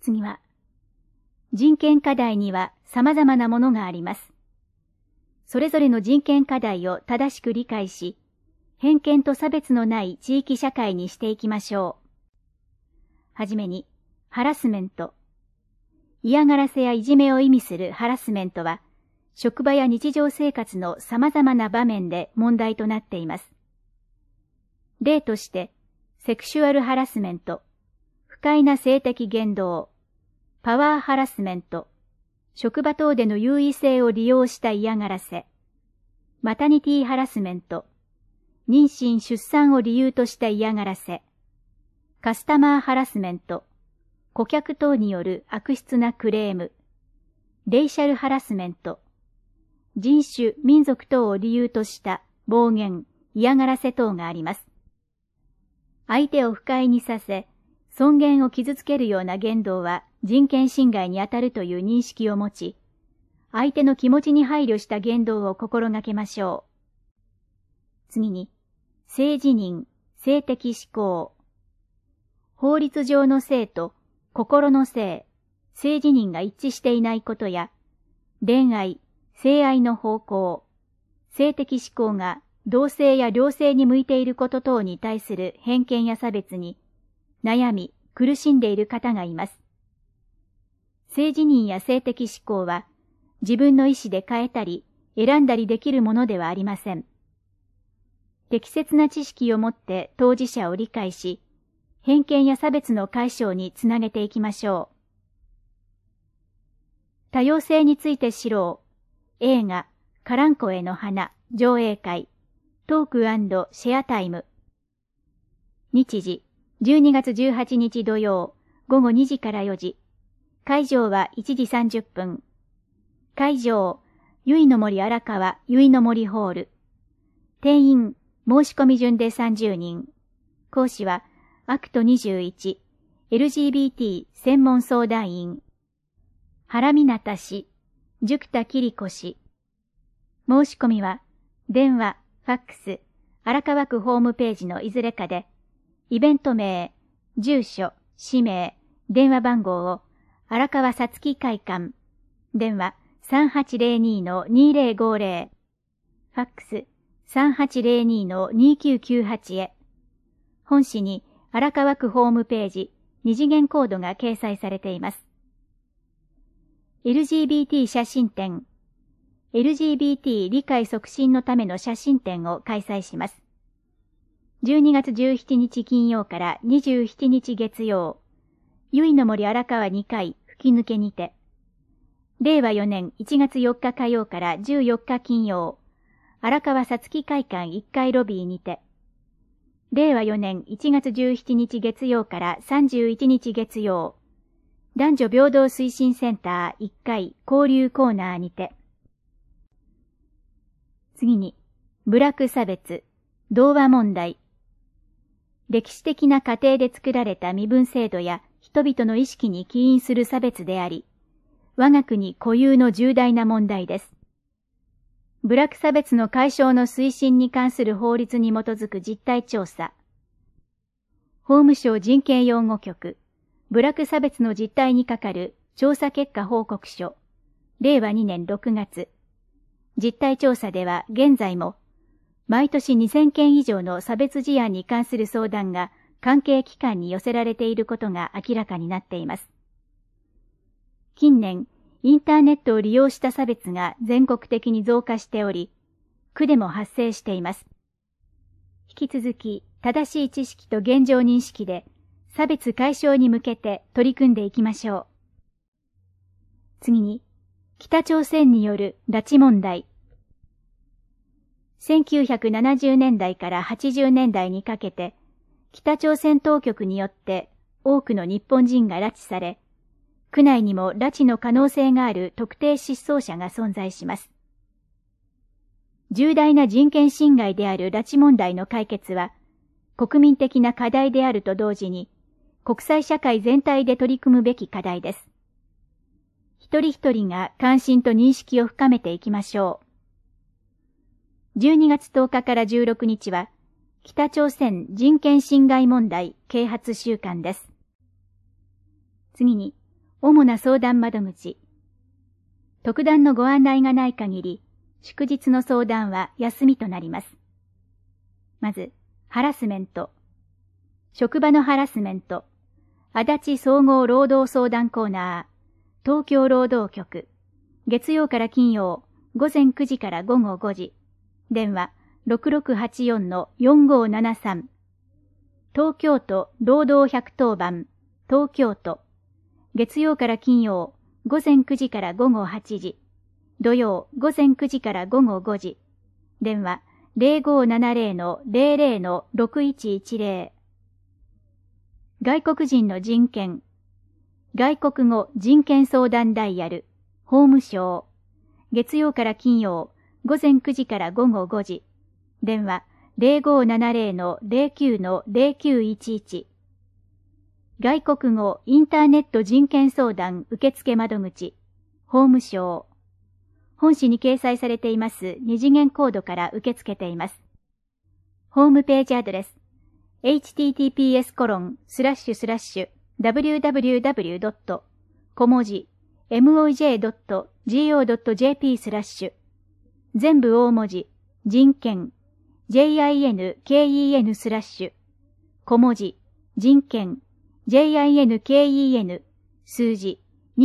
次は、人権課題には様々なものがあります。それぞれの人権課題を正しく理解し、偏見と差別のない地域社会にしていきましょう。はじめに、ハラスメント。嫌がらせやいじめを意味するハラスメントは、職場や日常生活の様々な場面で問題となっています。例として、セクシュアルハラスメント、不快な性的言動、パワーハラスメント、職場等での優位性を利用した嫌がらせ、マタニティハラスメント、妊娠・出産を理由とした嫌がらせ、カスタマーハラスメント、顧客等による悪質なクレーム、レイシャルハラスメント、人種・民族等を理由とした暴言、嫌がらせ等があります。相手を不快にさせ、尊厳を傷つけるような言動は人権侵害にあたるという認識を持ち、相手の気持ちに配慮した言動を心がけましょう。次に、性自認、性的指向。法律上の性と心の性、性自認が一致していないことや、恋愛、性愛の方向、性的指向が同性や両性に向いていること等に対する偏見や差別に悩み、苦しんでいる方がいます。性自認や性的指向は自分の意思で変えたり選んだりできるものではありません。適切な知識を持って当事者を理解し、偏見や差別の解消につなげていきましょう。多様性について知ろう。映画、カランコエの花、上映会、トーク&シェアタイム。日時、12月18日土曜、午後2時から4時。会場は1時30分。会場、ゆいの森荒川ゆいの森ホール。定員、申し込み順で30人。講師は、アクト21、LGBT 専門相談員。原美奈氏、塾田桐子氏。申し込みは、電話、ファックス、荒川区ホームページのいずれかで、イベント名、住所、氏名、電話番号を、荒川さつき会館、電話 3802-2050、ファックス 3802-2998 へ。本誌に荒川区ホームページ、二次元コードが掲載されています。LGBT 写真展、LGBT 理解促進のための写真展を開催します。12月17日金曜から27日月曜、ゆいの森荒川2階吹き抜けにて、令和4年1月4日火曜から14日金曜、荒川さつき会館1階ロビーにて、令和4年1月17日月曜から31日月曜、男女平等推進センター1階交流コーナーにて。次に、部落差別、童話問題。歴史的な過程で作られた身分制度や人々の意識に起因する差別であり、我が国固有の重大な問題です。部落差別の解消の推進に関する法律に基づく実態調査。法務省人権擁護局、部落差別の実態にかかる調査結果報告書、令和2年6月。実態調査では現在も、毎年2000件以上の差別事案に関する相談が関係機関に寄せられていることが明らかになっています。近年、インターネットを利用した差別が全国的に増加しており、区でも発生しています。引き続き、正しい知識と現状認識で、差別解消に向けて取り組んでいきましょう。次に、北朝鮮による拉致問題。1970年代から80年代にかけて、北朝鮮当局によって多くの日本人が拉致され、区内にも拉致の可能性がある特定失踪者が存在します。重大な人権侵害である拉致問題の解決は、国民的な課題であると同時に、国際社会全体で取り組むべき課題です。一人一人が関心と認識を深めていきましょう。12月10日から16日は、北朝鮮人権侵害問題啓発週間です。次に、 主な相談窓口。特段のご案内がない限り、祝日の相談は休みとなります。まず、ハラスメント。職場のハラスメント。足立総合労働相談コーナー。東京労働局。月曜から金曜、午前9時から午後5時。電話 6684-4573。東京都労働110番。東京都。月曜から金曜、午前9時から午後8時。土曜午前9時から午後5時。電話 0570-00-6110。外国人の人権。外国語人権相談ダイヤル。法務省。月曜から金曜、午前9時から午後5時。電話 0570-09-0911。外国語インターネット人権相談受付窓口。法務省。本誌に掲載されています二次元コードから受け付けています。ホームページアドレス。https://www. 小文字 moj.go.jp/ 全部大文字人権 jinken/ 小文字人権 jinken 数字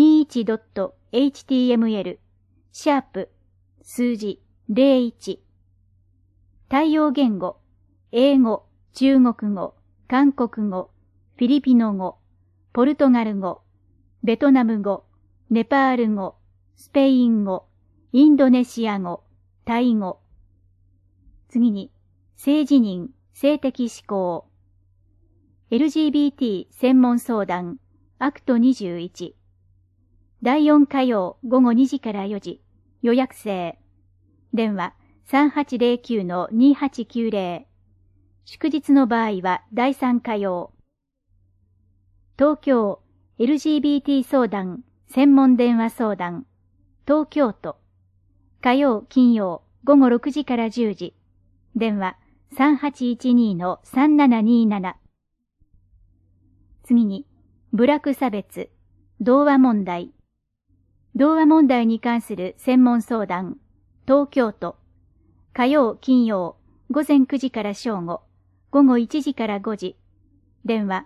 21.html シャープ数字01。対応言語英語、中国語、韓国語、フィリピノ語、ポルトガル語、ベトナム語、ネパール語、スペイン語、インドネシア語、タイ語。次に、性自認、性的指向。LGBT 専門相談、アクト21。第4火曜午後2時から4時、予約制。電話 3809-2890。祝日の場合は第3火曜。東京 LGBT 相談専門電話相談東京都火曜金曜午後6時から10時電話 3812-3727。 次に部落差別童話問題に関する専門相談東京都火曜金曜午前9時から正午午後1時から5時。電話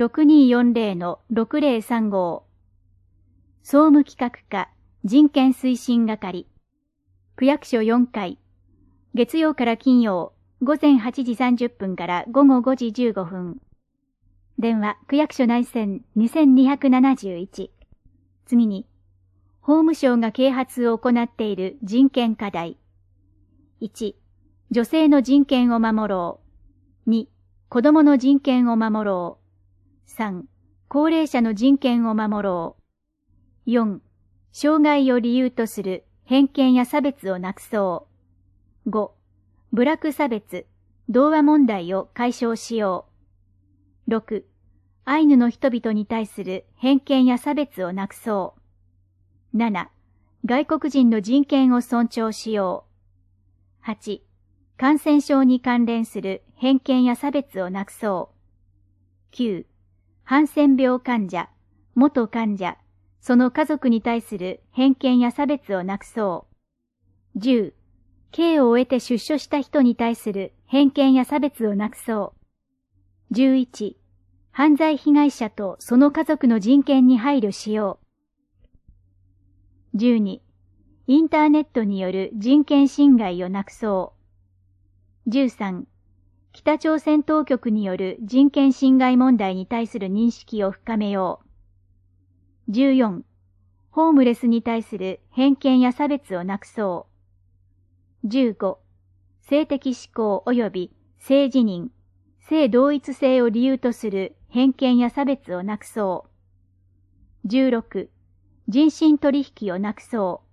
6240-6035。総務企画課人権推進係。区役所4階。月曜から金曜午前8時30分から午後5時15分。電話区役所内線2271。次に、法務省が啓発を行っている人権課題。1、女性の人権を守ろう。2、子供の人権を守ろう。3、高齢者の人権を守ろう。4、障害を理由とする偏見や差別をなくそう。5、部落差別、童話問題を解消しよう。6、アイヌの人々に対する偏見や差別をなくそう。7、外国人の人権を尊重しよう。8、感染症に関連する偏見や差別をなくそう。9、ハンセン病患者、元患者、その家族に対する偏見や差別をなくそう。10、刑を終えて出所した人に対する偏見や差別をなくそう。11、犯罪被害者とその家族の人権に配慮しよう。12、インターネットによる人権侵害をなくそう。13、北朝鮮当局による人権侵害問題に対する認識を深めよう。14、ホームレスに対する偏見や差別をなくそう。15、性的指向及び性自認、性同一性を理由とする偏見や差別をなくそう。16、人身取引をなくそう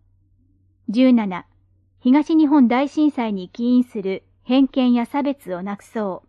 。17、東日本大震災に起因する偏見や差別をなくそう。